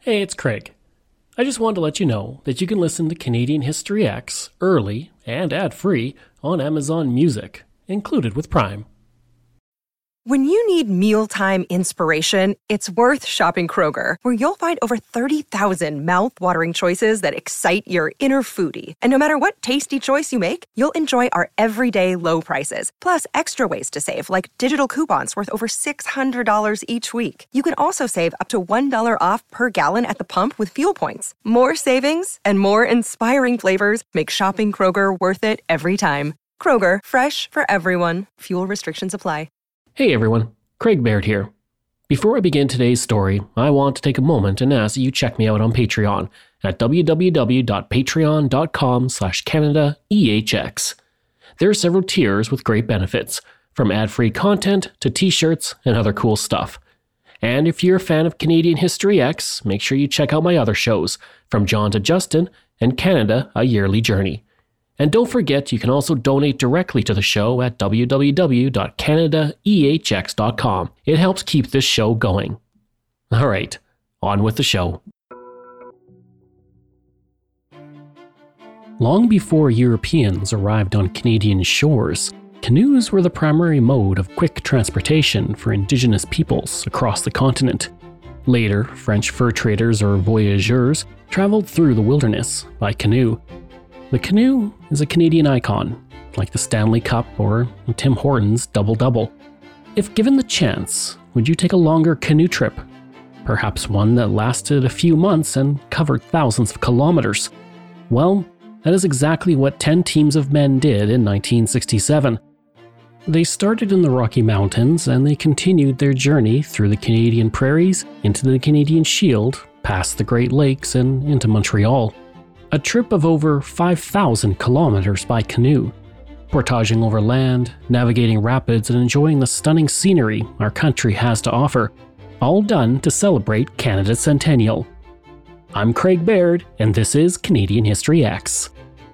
Hey, it's Craig. I just wanted to let you know that you can listen to Canadian History X early and ad-free on Amazon Music, included with Prime. When you need mealtime inspiration, it's worth shopping Kroger, where you'll find over 30,000 mouth-watering choices that excite your inner foodie. And no matter what tasty choice you make, you'll enjoy our everyday low prices, plus extra ways to save, like digital coupons worth over $600 each week. You can also save up to $1 off per gallon at the pump with fuel points. More savings and more inspiring flavors make shopping Kroger worth it every time. Kroger, fresh for everyone. Fuel restrictions apply. Hey everyone, Craig Baird here. Before I begin today's story, I want to take a moment and ask that you check me out on Patreon at www.patreon.com/CanadaEHX. There are several tiers with great benefits, from ad-free content to t-shirts and other cool stuff. And if you're a fan of Canadian History X, make sure you check out my other shows, From John to Justin and Canada, A Yearly Journey. And don't forget, you can also donate directly to the show at www.canadaehx.com. It helps keep this show going. All right, on with the show. Long before Europeans arrived on Canadian shores, canoes were the primary mode of quick transportation for Indigenous peoples across the continent. Later, French fur traders or voyageurs traveled through the wilderness by canoe. The canoe is a Canadian icon, like the Stanley Cup or Tim Hortons Double-Double. If given the chance, would you take a longer canoe trip? Perhaps one that lasted a few months and covered thousands of kilometers? Well, that is exactly what 10 teams of men did in 1967. They started in the Rocky Mountains and they continued their journey through the Canadian prairies, into the Canadian Shield, past the Great Lakes and into Montreal. A trip of over 5,000 kilometers by canoe, portaging over land, navigating rapids, and enjoying the stunning scenery our country has to offer, all done to celebrate Canada's centennial. I'm Craig Baird, and this is Canadian History X.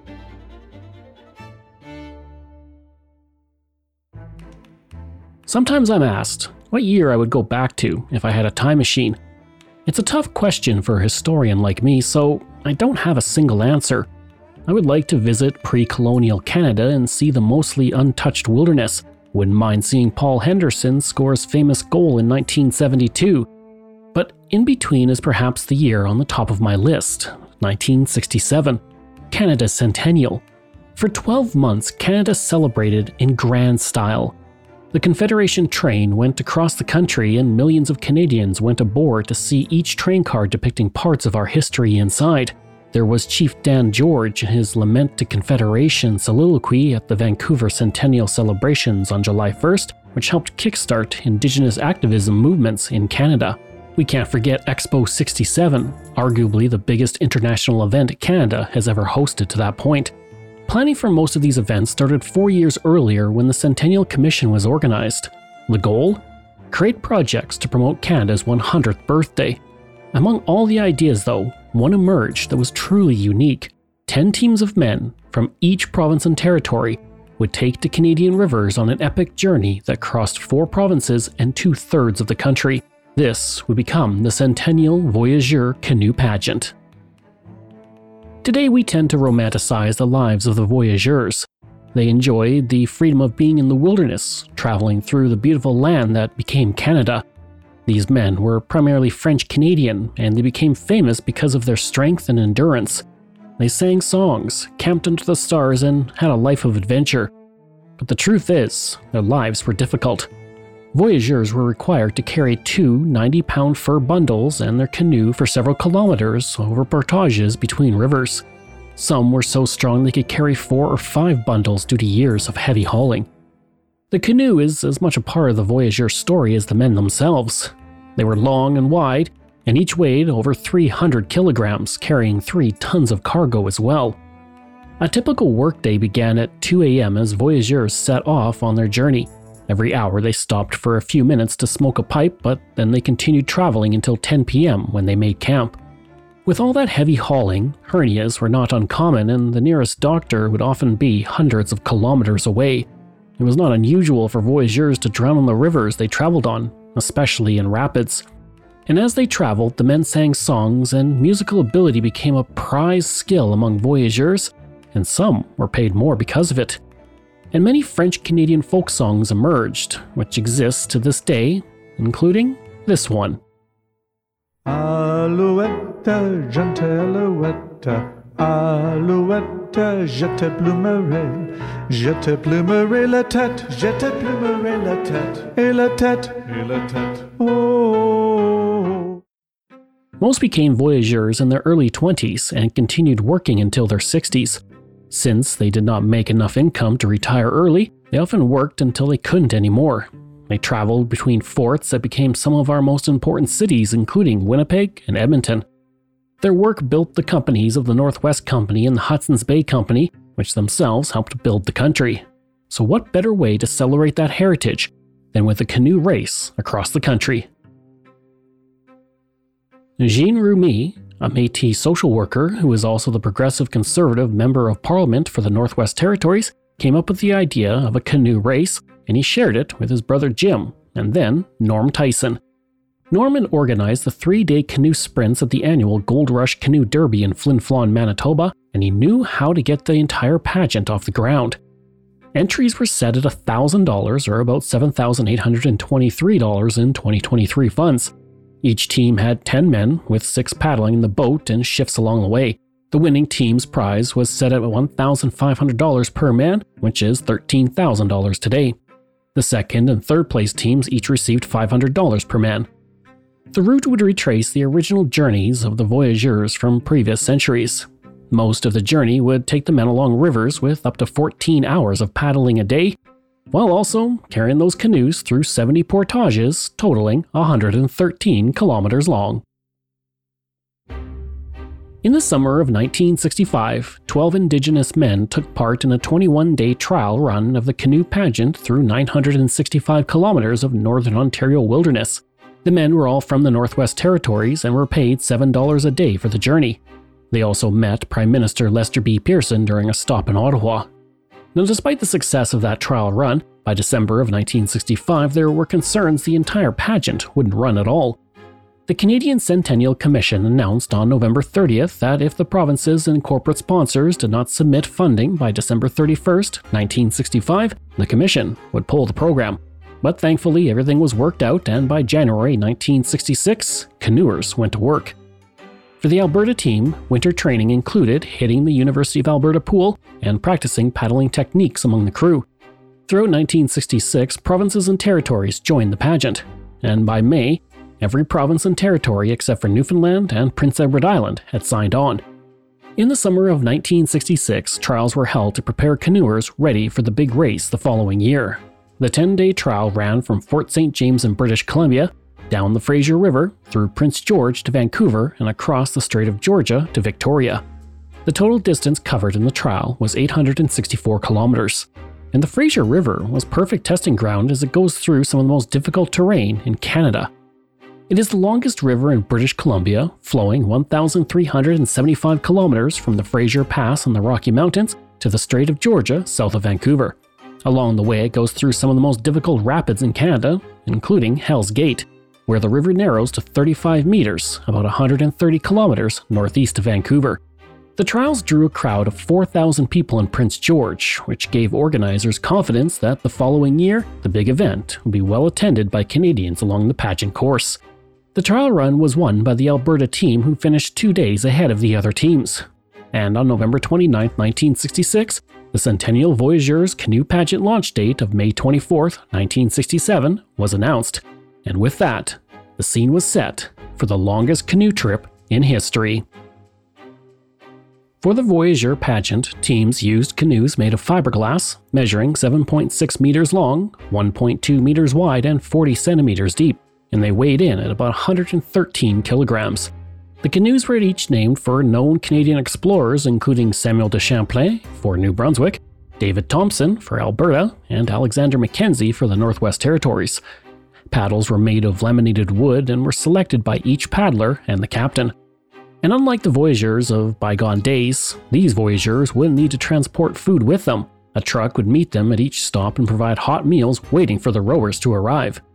Sometimes I'm asked what year I would go back to if I had a time machine. It's a tough question for a historian like me, so I don't have a single answer. I would like to visit pre-colonial Canada and see the mostly untouched wilderness. Wouldn't mind seeing Paul Henderson score his famous goal in 1972. But in between is perhaps the year on the top of my list, 1967, Canada's centennial. For 12 months, Canada celebrated in grand style. The Confederation train went across the country and millions of Canadians went aboard to see each train car depicting parts of our history inside. There was Chief Dan George and his Lament to Confederation soliloquy at the Vancouver Centennial celebrations on July 1st, which helped kickstart Indigenous activism movements in Canada. We can't forget Expo 67, arguably the biggest international event Canada has ever hosted to that point. Planning for most of these events started 4 years earlier when the Centennial Commission was organized. The goal? Create projects to promote Canada's 100th birthday. Among all the ideas, though, one emerged that was truly unique. 10 teams of men from each province and territory would take to Canadian rivers on an epic journey that crossed 4 provinces and 2/3 of the country. This would become the Centennial Voyageur Canoe Pageant. Today we tend to romanticize the lives of the voyageurs. They enjoyed the freedom of being in the wilderness, traveling through the beautiful land that became Canada. These men were primarily French-Canadian, and they became famous because of their strength and endurance. They sang songs, camped under the stars, and had a life of adventure. But the truth is, their lives were difficult. Voyageurs were required to carry 2 90-pound fur bundles and their canoe for several kilometers over portages between rivers. Some were so strong they could carry 4 or 5 bundles due to years of heavy hauling. The canoe is as much a part of the voyageur story as the men themselves. They were long and wide, and each weighed over 300 kilograms, carrying 3 tons of cargo as well. A typical workday began at 2 a.m. as voyageurs set off on their journey. Every hour they stopped for a few minutes to smoke a pipe, but then they continued traveling until 10 p.m. when they made camp. With all that heavy hauling, hernias were not uncommon, and the nearest doctor would often be hundreds of kilometers away. It was not unusual for voyageurs to drown on the rivers they traveled on, especially in rapids. And as they traveled, the men sang songs, and musical ability became a prized skill among voyageurs, and some were paid more because of it. And many French-Canadian folk songs emerged, which exists to this day, including this one. Alouette, jeune alouette, alouette, je te plumerai la tête, je te plumerai la tête, et la tête, et la tête, oh. Most became voyageurs in their early 20s and continued working until their 60s. Since they did not make enough income to retire early, they often worked until they couldn't anymore. They traveled between forts that became some of our most important cities, including Winnipeg and Edmonton. Their work built the companies of the Northwest Company and the Hudson's Bay Company, which themselves helped build the country. So what better way to celebrate that heritage than with a canoe race across the country? Jean Rumi, a Métis social worker who is also the Progressive Conservative Member of Parliament for the Northwest Territories, came up with the idea of a canoe race, and he shared it with his brother Jim, and then Norm Tyson. Norman organized the 3-day canoe sprints at the annual Gold Rush Canoe Derby in Flin Flon, Manitoba, and he knew how to get the entire pageant off the ground. Entries were set at $1,000, or about $7,823 in 2023 funds. Each team had 10 men, with 6 paddling in the boat and shifts along the way. The winning team's prize was set at $1,500 per man, which is $13,000 today. The second and third place teams each received $500 per man. The route would retrace the original journeys of the voyageurs from previous centuries. Most of the journey would take the men along rivers with up to 14 hours of paddling a day, while also carrying those canoes through 70 portages, totaling 113 kilometers long. In the summer of 1965, 12 Indigenous men took part in a 21-day trial run of the canoe pageant through 965 kilometers of northern Ontario wilderness. The men were all from the Northwest Territories and were paid $7 a day for the journey. They also met Prime Minister Lester B. Pearson during a stop in Ottawa. Now, despite the success of that trial run, by December of 1965 there were concerns the entire pageant wouldn't run at all. The Canadian Centennial Commission announced on November 30th that if the provinces and corporate sponsors did not submit funding by December 31st, 1965, the Commission would pull the program. But thankfully everything was worked out, and by January 1966, canoers went to work. For the Alberta team, winter training included hitting the University of Alberta pool and practicing paddling techniques among the crew. Throughout 1966, provinces and territories joined the pageant, and by May, every province and territory except for Newfoundland and Prince Edward Island had signed on. In the summer of 1966, trials were held to prepare canoers ready for the big race the following year. The 10-day trial ran from Fort St. James in British Columbia, down the Fraser River, through Prince George to Vancouver, and across the Strait of Georgia to Victoria. The total distance covered in the trial was 864 kilometers. And the Fraser River was perfect testing ground as it goes through some of the most difficult terrain in Canada. It is the longest river in British Columbia, flowing 1,375 kilometers from the Fraser Pass in the Rocky Mountains to the Strait of Georgia south of Vancouver. Along the way, it goes through some of the most difficult rapids in Canada, including Hell's Gate, where the river narrows to 35 meters, about 130 kilometers northeast of Vancouver. The trials drew a crowd of 4,000 people in Prince George, which gave organizers confidence that the following year, the big event would be well attended by Canadians along the pageant course. The trial run was won by the Alberta team, who finished 2 days ahead of the other teams. And on November 29, 1966, the Centennial Voyageurs Canoe Pageant launch date of May 24, 1967 was announced. And with that, the scene was set for the longest canoe trip in history. For the Voyageur pageant, teams used canoes made of fiberglass, measuring 7.6 meters long, 1.2 meters wide, and 40 centimeters deep, and they weighed in at about 113 kilograms. The canoes were each named for known Canadian explorers, including Samuel de Champlain for New Brunswick, David Thompson for Alberta, and Alexander Mackenzie for the Northwest Territories. Paddles were made of laminated wood and were selected by each paddler and the captain. And unlike the voyageurs of bygone days, these voyageurs wouldn't need to transport food with them. A truck would meet them at each stop and provide hot meals waiting for the rowers to arrive.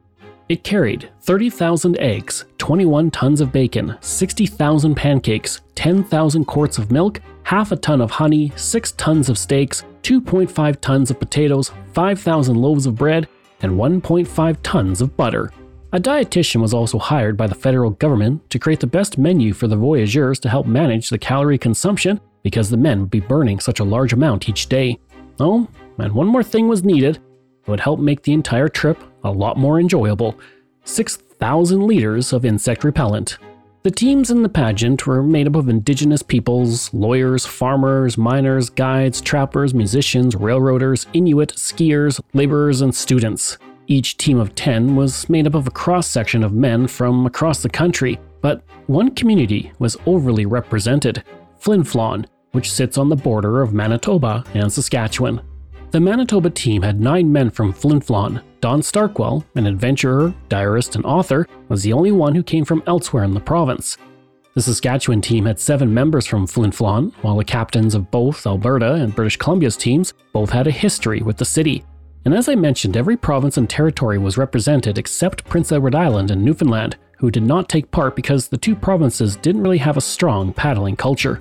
It carried 30,000 eggs, 21 tons of bacon, 60,000 pancakes, 10,000 quarts of milk, half a ton of honey, 6 tons of steaks, 2.5 tons of potatoes, 5,000 loaves of bread, and 1.5 tons of butter. A dietitian was also hired by the federal government to create the best menu for the voyageurs to help manage the calorie consumption because the men would be burning such a large amount each day. Oh, and one more thing was needed. It would help make the entire trip a lot more enjoyable. 6,000 liters of insect repellent. The teams in the pageant were made up of indigenous peoples, lawyers, farmers, miners, guides, trappers, musicians, railroaders, Inuit, skiers, laborers, and students. Each team of 10 was made up of a cross-section of men from across the country, but one community was overly represented, Flin Flon, which sits on the border of Manitoba and Saskatchewan. The Manitoba team had 9 men from Flin Flon. Don Starkwell, an adventurer, diarist, and author, was the only one who came from elsewhere in the province. The Saskatchewan team had 7 members from Flin Flon, while the captains of both Alberta and British Columbia's teams both had a history with the city. And as I mentioned, every province and territory was represented except Prince Edward Island and Newfoundland, who did not take part because the two provinces didn't really have a strong paddling culture.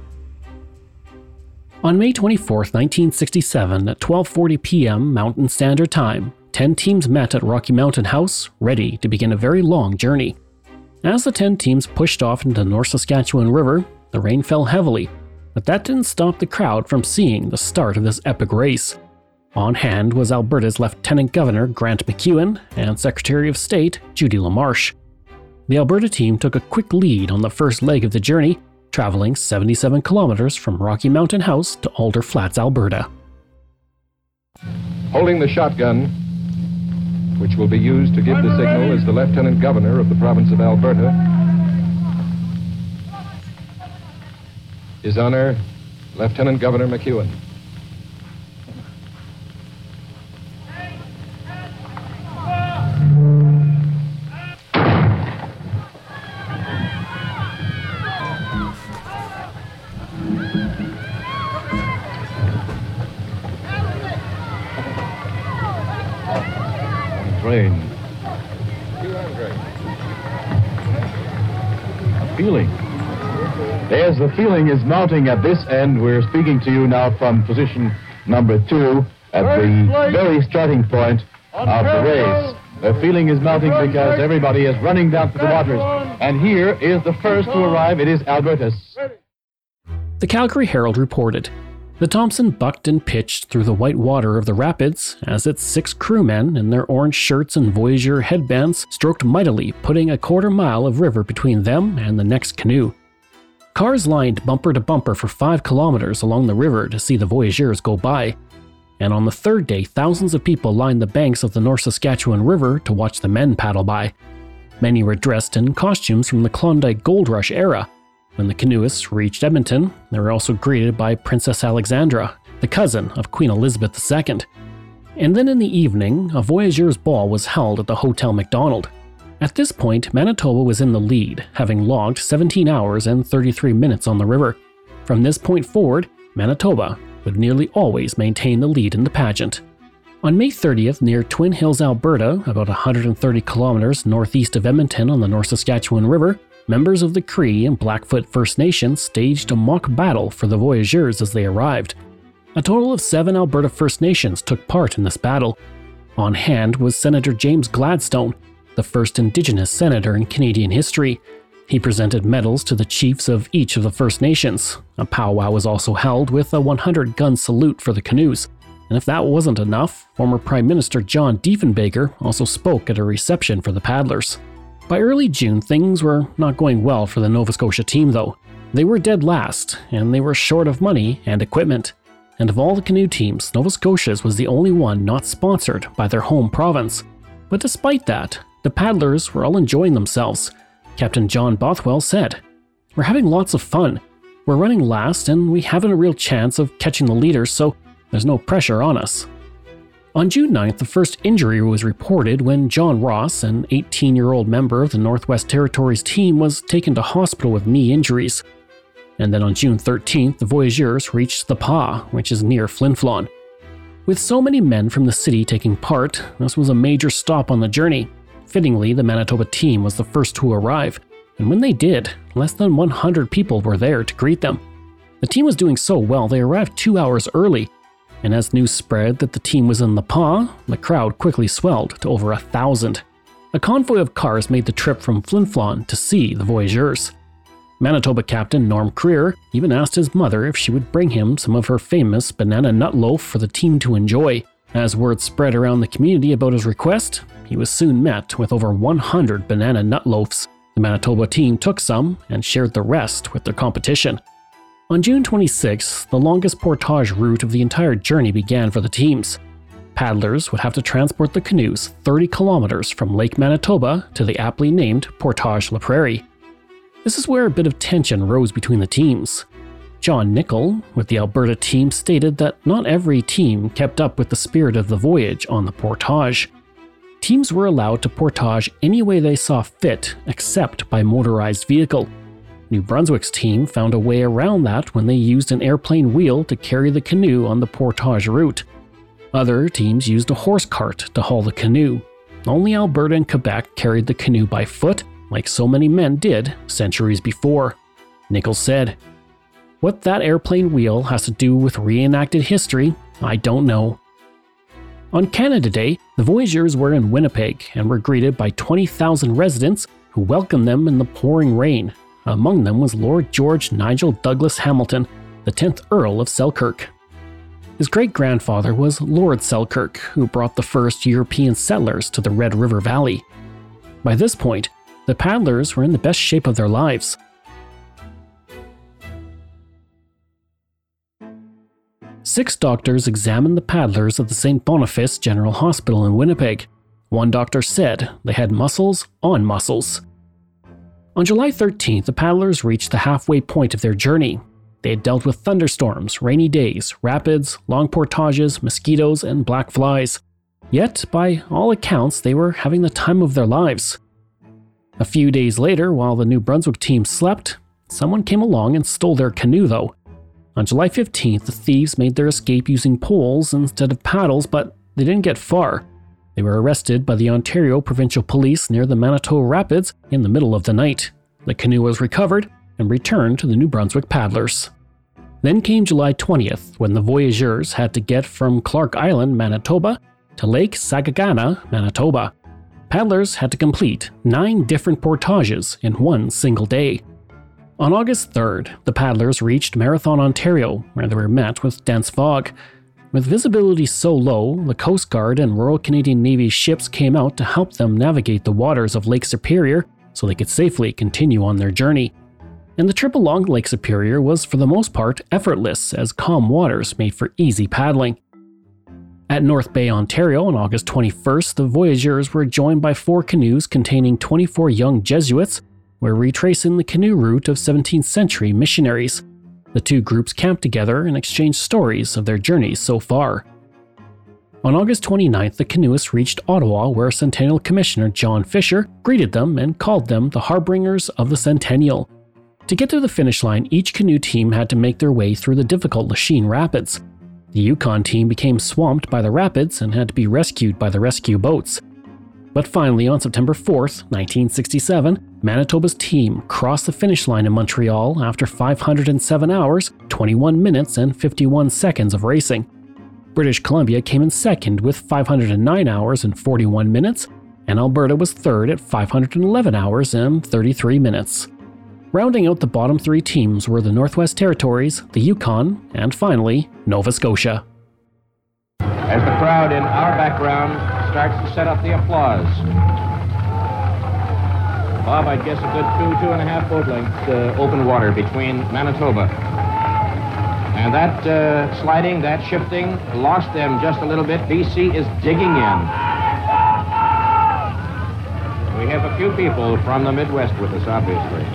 On May 24, 1967, at 12:40 p.m. Mountain Standard Time, 10 teams met at Rocky Mountain House, ready to begin a very long journey. As the 10 teams pushed off into the North Saskatchewan River, the rain fell heavily, but that didn't stop the crowd from seeing the start of this epic race. On hand was Alberta's Lieutenant Governor Grant MacEwan and Secretary of State Judy LaMarche. The Alberta team took a quick lead on the first leg of the journey, traveling 77 kilometers from Rocky Mountain House to Alder Flats, Alberta. Holding the shotgun, which will be used to give the signal, is the Lieutenant Governor of the province of Alberta. His Honor, Lieutenant Governor MacEwan. Train. A feeling. As the feeling is mounting at this end, we're speaking to you now from position number 2 at the very starting point of the race. The feeling is mounting because everybody is running down to the waters. And here is the first to arrive. It is Albertus. The Calgary Herald reported, the Thompson bucked and pitched through the white water of the rapids as its 6 crewmen in their orange shirts and Voyageur headbands stroked mightily, putting a quarter mile of river between them and the next canoe. Cars lined bumper to bumper for 5 kilometers along the river to see the Voyageurs go by. And on the third day, thousands of people lined the banks of the North Saskatchewan River to watch the men paddle by. Many were dressed in costumes from the Klondike Gold Rush era. When the canoeists reached Edmonton, they were also greeted by Princess Alexandra, the cousin of Queen Elizabeth II. And then in the evening, a Voyageurs' ball was held at the Hotel Macdonald. At this point, Manitoba was in the lead, having logged 17 hours and 33 minutes on the river. From this point forward, Manitoba would nearly always maintain the lead in the pageant. On May 30th, near Twin Hills, Alberta, about 130 kilometers northeast of Edmonton on the North Saskatchewan River, members of the Cree and Blackfoot First Nations staged a mock battle for the Voyageurs as they arrived. A total of 7 Alberta First Nations took part in this battle. On hand was Senator James Gladstone, the first Indigenous senator in Canadian history. He presented medals to the chiefs of each of the First Nations. A powwow was also held with a 100-gun salute for the canoes. And if that wasn't enough, former Prime Minister John Diefenbaker also spoke at a reception for the paddlers. By early June, things were not going well for the Nova Scotia team, though. They were dead last, and they were short of money and equipment. And of all the canoe teams, Nova Scotia's was the only one not sponsored by their home province. But despite that, the paddlers were all enjoying themselves. Captain John Bothwell said, "We're having lots of fun. We're running last, and we haven't a real chance of catching the leaders, so there's no pressure on us." On June 9th, the first injury was reported when John Ross, an 18-year-old member of the Northwest Territories team, was taken to hospital with knee injuries. And then on June 13th, the Voyageurs reached the Pas, which is near Flin Flon. With so many men from the city taking part, this was a major stop on the journey. Fittingly, the Manitoba team was the first to arrive, and when they did, less than 100 people were there to greet them. The team was doing so well they arrived 2 hours early, and as news spread that the team was in Le Pas, the crowd quickly swelled to over 1,000. A convoy of cars made the trip from Flin Flon to see the Voyageurs. Manitoba captain Norm Creer even asked his mother if she would bring him some of her famous banana nut loaf for the team to enjoy. As word spread around the community about his request, he was soon met with over 100 banana nut loaves. The Manitoba team took some and shared the rest with their competition. On June 26, the longest portage route of the entire journey began for the teams. Paddlers would have to transport the canoes 30 kilometers from Lake Manitoba to the aptly named Portage La Prairie. This is where a bit of tension rose between the teams. John Nicol, with the Alberta team, stated that not every team kept up with the spirit of the voyage on the portage. Teams were allowed to portage any way they saw fit, except by motorized vehicle. New Brunswick's team found a way around that when they used an airplane wheel to carry the canoe on the portage route. Other teams used a horse cart to haul the canoe. Only Alberta and Quebec carried the canoe by foot, like so many men did centuries before. Nichols said, "What that airplane wheel has to do with reenacted history, I don't know." On Canada Day, the Voyageurs were in Winnipeg and were greeted by 20,000 residents who welcomed them in the pouring rain. Among them was Lord George Nigel Douglas Hamilton, the 10th Earl of Selkirk. His great-grandfather was Lord Selkirk, who brought the first European settlers to the Red River Valley. By this point, the paddlers were in the best shape of their lives. Six doctors examined the paddlers at the St. Boniface General Hospital in Winnipeg. One doctor said they had muscles on muscles. On July 13th, the paddlers reached the halfway point of their journey. They had dealt with thunderstorms, rainy days, rapids, long portages, mosquitoes, and black flies. Yet, by all accounts, they were having the time of their lives. A few days later, while the New Brunswick team slept, someone came along and stole their canoe, though. On July 15th, the thieves made their escape using poles instead of paddles, but they didn't get far. They were arrested by the Ontario Provincial Police near the Manitou Rapids in the middle of the night. The canoe was recovered and returned to the New Brunswick paddlers. Then came July 20th, when the Voyageurs had to get from Clark Island, Manitoba, to Lake Sagagana, Manitoba. Paddlers had to complete 9 different portages in one single day. On August 3rd, the paddlers reached Marathon, Ontario, where they were met with dense fog. With visibility so low, the Coast Guard and Royal Canadian Navy ships came out to help them navigate the waters of Lake Superior so they could safely continue on their journey. And the trip along Lake Superior was for the most part effortless, as calm waters made for easy paddling. At North Bay, Ontario, on August 21st, the Voyageurs were joined by 4 canoes containing 24 young Jesuits, were retracing the canoe route of 17th century missionaries. The two groups camped together and exchanged stories of their journeys so far. On August 29th, the canoeists reached Ottawa, where Centennial Commissioner John Fisher greeted them and called them the harbingers of the Centennial. To get to the finish line, each canoe team had to make their way through the difficult Lachine Rapids. The Yukon team became swamped by the rapids and had to be rescued by the rescue boats. But finally, on September 4th, 1967, Manitoba's team crossed the finish line in Montreal after 507 hours, 21 minutes, and 51 seconds of racing. British Columbia came in second with 509 hours and 41 minutes, and Alberta was third at 511 hours and 33 minutes. Rounding out the bottom 3 teams were the Northwest Territories, the Yukon, and finally, Nova Scotia. As the crowd in our background starts to set up the applause. Bob, I'd guess a good 2.5 boat length open water between Manitoba. And that sliding, that shifting, lost them just a little bit. BC is digging in. We have a few people from the Midwest with us, obviously.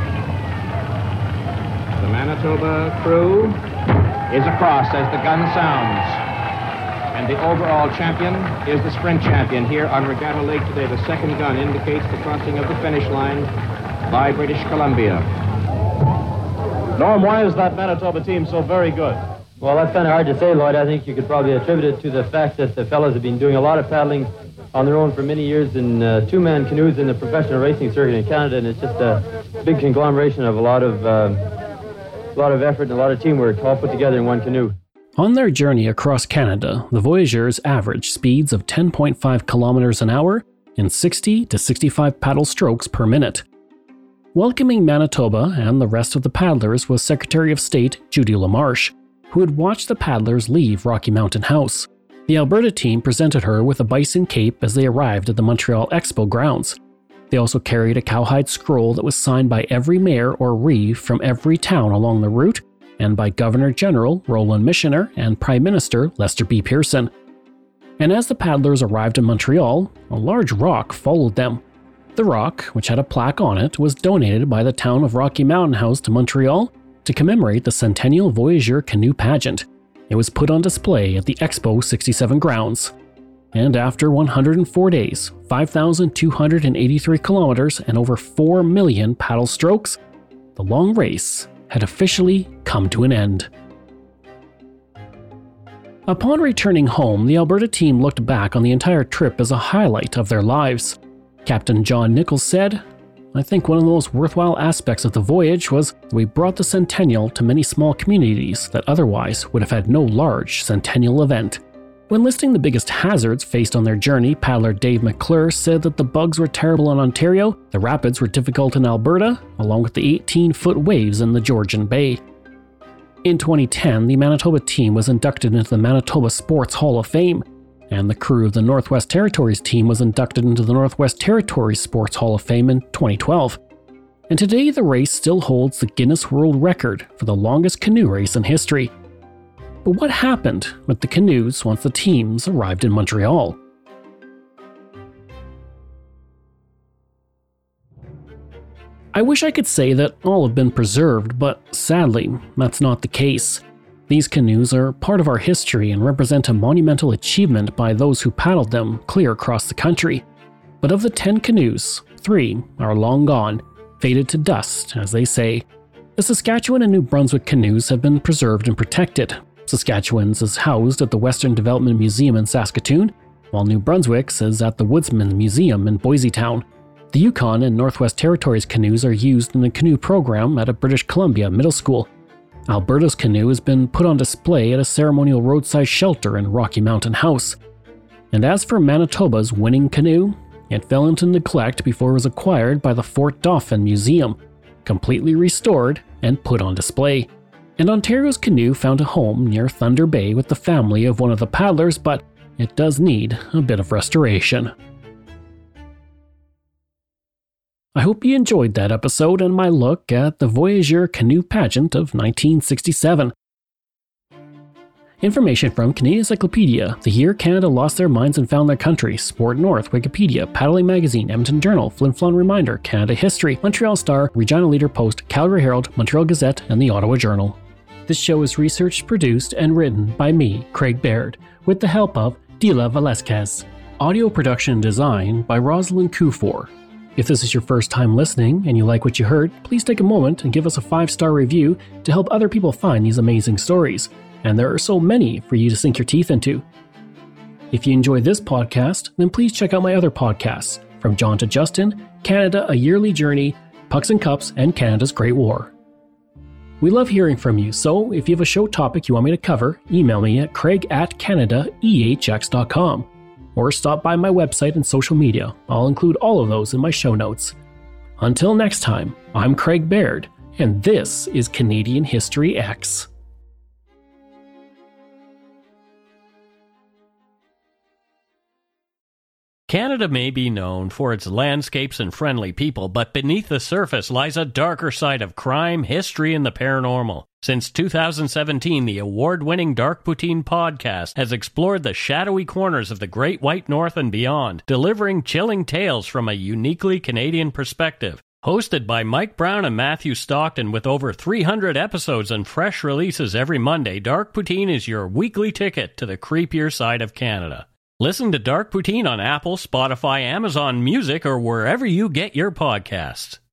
The Manitoba crew is across as the gun sounds. And the overall champion is the sprint champion here on Regatta Lake today. The second gun indicates the crossing of the finish line by British Columbia. Norm, why is that Manitoba team so very good? Well, that's kind of hard to say, Lloyd. I think you could probably attribute it to the fact that the fellows have been doing a lot of paddling on their own for many years in two-man canoes in the professional racing circuit in Canada, and it's just a big conglomeration of a lot of effort and a lot of teamwork all put together in one canoe. On their journey across Canada, the Voyageurs averaged speeds of 10.5 kilometers an hour and 60 to 65 paddle strokes per minute. Welcoming Manitoba and the rest of the paddlers was Secretary of State Judy LaMarche, who had watched the paddlers leave Rocky Mountain House. The Alberta team presented her with a bison cape as they arrived at the Montreal Expo grounds. They also carried a cowhide scroll that was signed by every mayor or reeve from every town along the route and by Governor General Roland Michener and Prime Minister Lester B. Pearson. And as the paddlers arrived in Montreal, a large rock followed them. The rock, which had a plaque on it, was donated by the town of Rocky Mountain House to Montreal to commemorate the Centennial Voyageur Canoe Pageant. It was put on display at the Expo 67 grounds. And after 104 days, 5,283 kilometers, and over 4 million paddle strokes, the long race had officially come to an end. Upon returning home, the Alberta team looked back on the entire trip as a highlight of their lives. Captain John Nichols said, "I think one of the most worthwhile aspects of the voyage was that we brought the Centennial to many small communities that otherwise would have had no large Centennial event." When listing the biggest hazards faced on their journey, paddler Dave McClure said that the bugs were terrible in Ontario, the rapids were difficult in Alberta, along with the 18-foot waves in the Georgian Bay. In 2010, the Manitoba team was inducted into the Manitoba Sports Hall of Fame, and the crew of the Northwest Territories team was inducted into the Northwest Territories Sports Hall of Fame in 2012. And today the race still holds the Guinness World Record for the longest canoe race in history. But what happened with the canoes once the teams arrived in Montreal? I wish I could say that all have been preserved, but sadly, that's not the case. These canoes are part of our history and represent a monumental achievement by those who paddled them clear across the country. But of the 10 canoes, 3 are long gone, faded to dust, as they say. The Saskatchewan and New Brunswick canoes have been preserved and protected. Saskatchewan's is housed at the Western Development Museum in Saskatoon, while New Brunswick's is at the Woodsman Museum in Boisetown. The Yukon and Northwest Territories canoes are used in the canoe program at a British Columbia middle school. Alberta's canoe has been put on display at a ceremonial roadside shelter in Rocky Mountain House. And as for Manitoba's winning canoe, it fell into neglect before it was acquired by the Fort Dauphin Museum, completely restored and put on display. And Ontario's canoe found a home near Thunder Bay with the family of one of the paddlers, but it does need a bit of restoration. I hope you enjoyed that episode and my look at the Voyageur Canoe Pageant of 1967. Information from Canadian Encyclopedia, The Year Canada Lost Their Minds and Found Their Country, Sport North, Wikipedia, Paddling Magazine, Edmonton Journal, Flin Flon Reminder, Canada History, Montreal Star, Regina Leader Post, Calgary Herald, Montreal Gazette, and the Ottawa Journal. This show is researched, produced, and written by me, Craig Baird, with the help of Dila Velasquez. Audio production and design by Rosalind Kufor. If this is your first time listening and you like what you heard, please take a moment and give us a 5-star review to help other people find these amazing stories. And there are so many for you to sink your teeth into. If you enjoyed this podcast, then please check out my other podcasts, From John to Justin, Canada, A Yearly Journey, Pucks and Cups, and Canada's Great War. We love hearing from you, so if you have a show topic you want me to cover, email me at craig@canadaehx.com. Or stop by my website and social media. I'll include all of those in my show notes. Until next time, I'm Craig Baird, and this is Canadian History X. Canada may be known for its landscapes and friendly people, but beneath the surface lies a darker side of crime, history, and the paranormal. Since 2017, the award-winning Dark Poutine podcast has explored the shadowy corners of the Great White North and beyond, delivering chilling tales from a uniquely Canadian perspective. Hosted by Mike Brown and Matthew Stockton with over 300 episodes and fresh releases every Monday, Dark Poutine is your weekly ticket to the creepier side of Canada. Listen to Dark Poutine on Apple, Spotify, Amazon Music, or wherever you get your podcasts.